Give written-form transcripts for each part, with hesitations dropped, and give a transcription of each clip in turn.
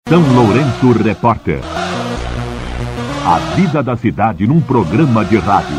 São Lourenço Repórter. A vida da cidade num programa de rádio.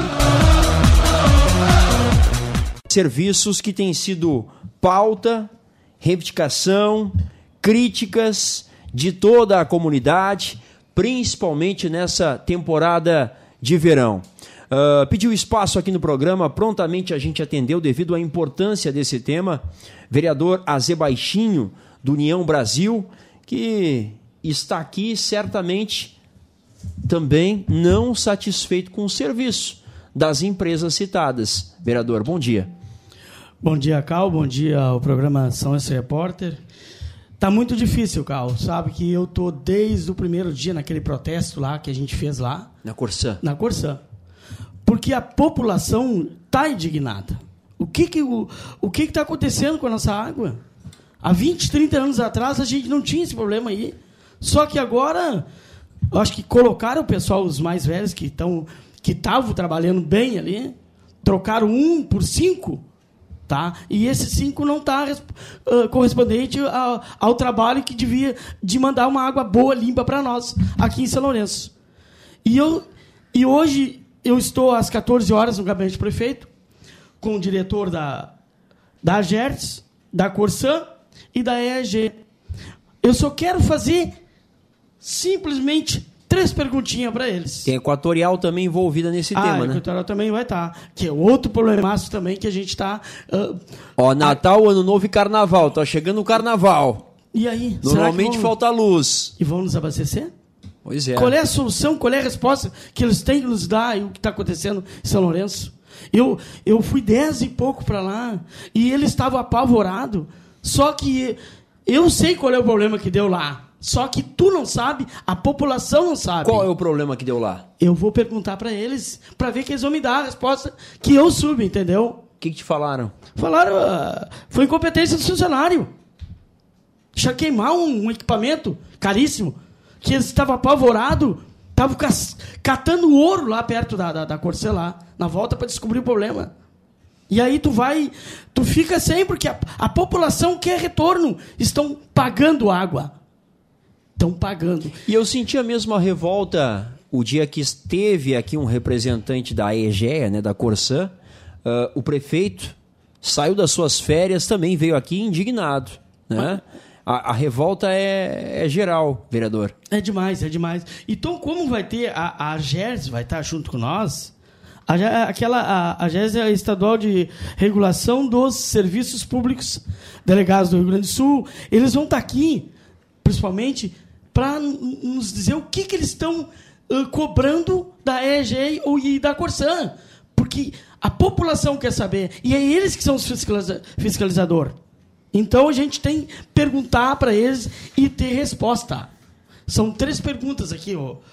Serviços que têm sido pauta, reivindicação, críticas de toda a comunidade, principalmente nessa temporada de verão. Pediu espaço aqui no programa, prontamente a gente atendeu devido à importância desse tema. Vereador Azê Baixinho, do União Brasil, que está aqui certamente também não satisfeito com o serviço das empresas citadas. Vereador, bom dia. Bom dia, Cal. Bom dia ao programa São Lourenço Repórter. Tá muito difícil, Cal. Sabe que eu tô desde o primeiro dia naquele protesto lá que a gente fez lá. Na Corsã. Na Corsã. Porque a população tá indignada. O que tá acontecendo com a nossa água? Há 20, 30 anos atrás a gente não tinha esse problema aí. Só que agora, eu acho que colocaram o pessoal, os mais velhos que estavam trabalhando bem ali, trocaram 1 por 5, tá? E esse 5 não está correspondente ao trabalho que devia de mandar uma água boa, limpa para nós, aqui em São Lourenço. E hoje eu estou às 14 horas no gabinete do prefeito, com o diretor da AGERTS, da Corsã e da EEG. Eu só quero fazer simplesmente 3 perguntinhas para eles. Tem Equatorial também envolvida nesse tema, né? Equatorial também vai estar. Que é outro problemaço também que a gente está... Natal, Ano Novo e Carnaval. Tá chegando o Carnaval. E aí? Normalmente falta luz. E vão nos abastecer? Pois é. Qual é a solução, qual é a resposta que eles têm que nos dar e o que está acontecendo em São Lourenço? Eu fui 10 e pouco para lá e eles estavam apavorados. Só que eu sei qual é o problema que deu lá. Só que tu não sabe, a população não sabe. Qual é o problema que deu lá? Eu vou perguntar para eles, para ver que eles vão me dar a resposta que eu soube, entendeu? O que te falaram? Falaram, foi incompetência do funcionário. Deixa queimar um equipamento caríssimo, que eles estavam apavorados, estavam catando ouro lá perto da Corsã, lá, na volta para descobrir o problema. E aí tu fica sem, porque a população quer retorno. Estão pagando água. Estão pagando. E eu senti a mesma revolta o dia que esteve aqui um representante da EGEA, né, da Corsã. O prefeito saiu das suas férias, também veio aqui indignado, né? A revolta é geral, vereador. É demais. Então, como vai ter a AGERS, vai estar junto com nós, a AGERS é a Estadual de Regulação dos Serviços Públicos Delegados do Rio Grande do Sul, eles vão estar aqui, principalmente, para nos dizer o que eles estão cobrando da EEG e da Corsã. Porque a população quer saber, e é eles que são os fiscalizadores. Então, a gente tem que perguntar para eles e ter resposta. São 3 perguntas aqui,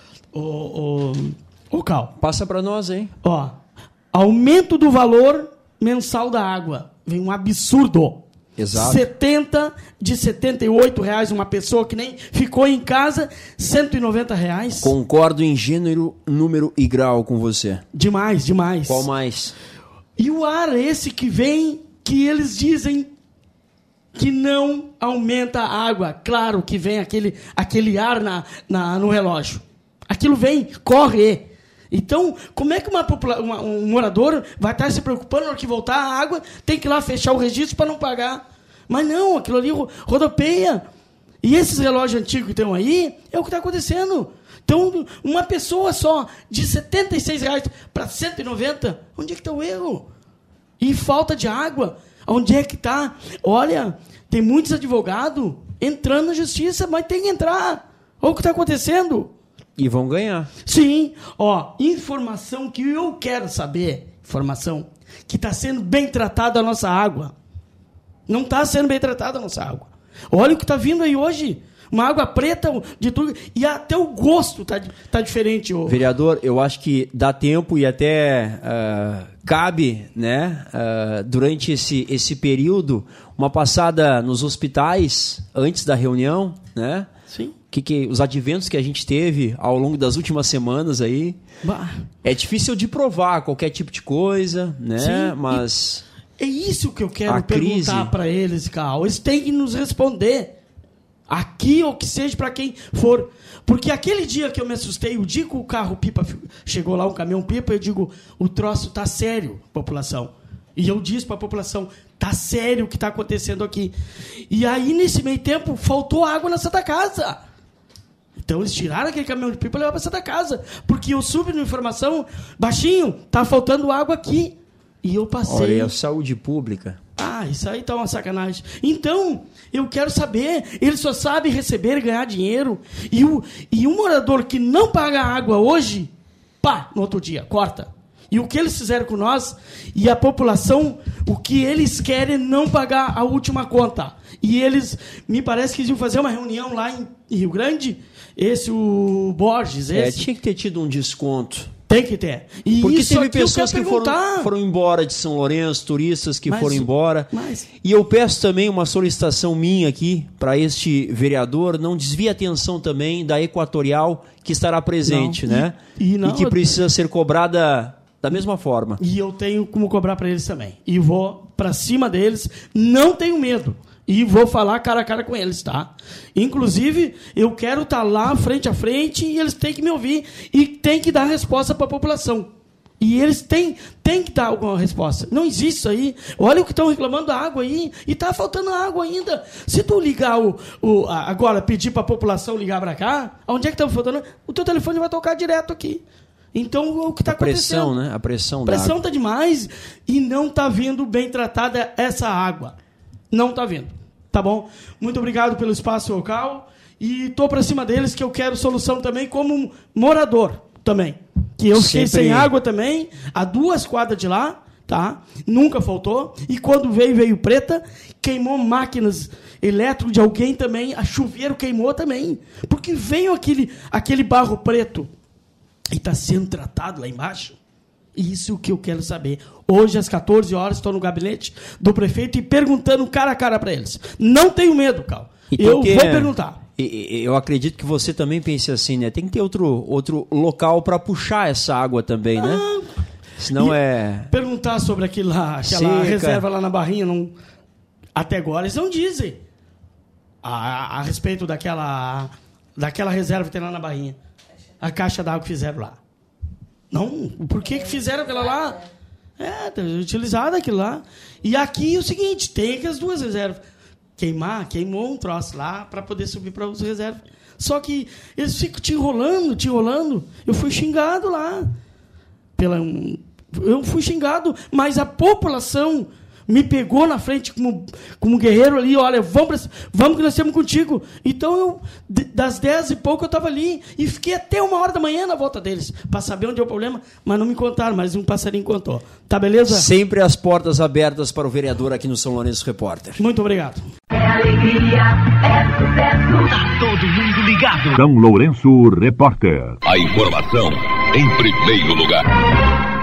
Cal. Passa para nós, hein? Aumento do valor mensal da água. Vem um absurdo. Exato. De R$ 78, uma pessoa que nem ficou em casa, R$ 190. Concordo em gênero, número e grau com você. Demais. Qual mais? E o ar esse que vem, que eles dizem que não aumenta a água. Claro que vem aquele ar no relógio. Aquilo vem, corre. Então, como é que um morador vai estar se preocupando na hora que voltar a água, tem que ir lá fechar o registro para não pagar? Mas não, aquilo ali rodopeia. E esses relógios antigos que estão aí, é o que está acontecendo. Então, uma pessoa só, de R$ 76 para R$ 190, onde é que está o erro? E falta de água, onde é que está? Olha, tem muitos advogados entrando na justiça, mas tem que entrar. Olha o que está acontecendo. E vão ganhar. Sim. Informação que eu quero saber. Informação que está sendo bem tratada a nossa água. Não está sendo bem tratada a nossa água. Olha o que está vindo aí hoje. Uma água preta de tudo. E até o gosto tá diferente. Vereador, eu acho que dá tempo e até cabe, né, durante esse período, uma passada nos hospitais antes da reunião, né? Sim. Os adventos que a gente teve ao longo das últimas semanas aí. É difícil de provar qualquer tipo de coisa, né? Sim, mas é isso que eu quero perguntar para eles, Cal. Eles têm que nos responder. Aqui ou que seja para quem for. Porque aquele dia que eu me assustei, o dia que o carro pipa chegou lá, um caminhão pipa, eu digo, o troço tá sério, população. E eu disse para a população, tá sério o que está acontecendo aqui. E aí, nesse meio tempo, faltou água na Santa Casa. Então, eles tiraram aquele caminhão de pipa e levaram para a Santa Casa. Porque eu subi na informação, baixinho, tá faltando água aqui. E eu passei... Olha, é a saúde pública. Ah, isso aí tá uma sacanagem. Então, eu quero saber, ele só sabe receber e ganhar dinheiro. E um morador que não paga água hoje, pá, no outro dia, corta. E o que eles fizeram com nós, e a população, o que eles querem é não pagar a última conta. E eles, me parece que eles iam fazer uma reunião lá em Rio Grande, o Borges, tinha que ter tido um desconto. Tem que ter. E porque isso teve pessoas que foram embora de São Lourenço, turistas que foram embora. E eu peço também uma solicitação minha aqui para este vereador, não desvie a atenção também da Equatorial, que estará presente, né? E que precisa ser cobrada da mesma forma. E eu tenho como cobrar para eles também. E vou para cima deles, não tenho medo. E vou falar cara a cara com eles, tá? Inclusive, eu quero estar lá frente a frente e eles têm que me ouvir e têm que dar resposta para a população. E eles têm que dar alguma resposta. Não existe isso aí. Olha o que estão reclamando da água aí. E está faltando água ainda. Se tu ligar agora, pedir para a população ligar para cá, onde é que está faltando? O teu telefone vai tocar direto aqui. Então, o que está acontecendo? Pressão, né? A pressão está demais e não está vindo bem tratada essa água. Não está vindo. Tá bom? Muito obrigado pelo espaço local. E estou para cima deles que eu quero solução também como morador também. Que eu fiquei sem água também, a 2 quadras de lá, tá? Nunca faltou. E quando veio preta, queimou máquinas elétricas de alguém também, a chuveiro queimou também. Porque veio aquele barro preto e está sendo tratado lá embaixo. Isso que eu quero saber. Hoje, às 14 horas, estou no gabinete do prefeito e perguntando cara a cara para eles. Não tenho medo, Cal. Eu vou perguntar. Eu acredito que você também pense assim, né? Tem que ter outro local para puxar essa água também, né? Senão perguntar sobre aquela reserva lá na Barrinha, até agora eles não dizem a respeito daquela reserva que tem lá na Barrinha. A caixa d'água que fizeram lá. Não, por que fizeram aquela lá? Utilizado aquilo lá. E aqui é o seguinte, tem aquelas 2 reservas. Queimou um troço lá para poder subir para as reservas. Só que eles ficam te enrolando. Eu fui xingado lá. Eu fui xingado, mas a população me pegou na frente como guerreiro ali, olha, vamos que nós estamos contigo. Então, das 10 e pouco eu estava ali e fiquei até 1h da manhã na volta deles, para saber onde é o problema, mas não me contaram, mas um passarinho contou. Tá beleza? Sempre as portas abertas para o vereador aqui no São Lourenço Repórter. Muito obrigado. É alegria, é sucesso. Tá todo mundo ligado. São Lourenço Repórter. A informação em primeiro lugar.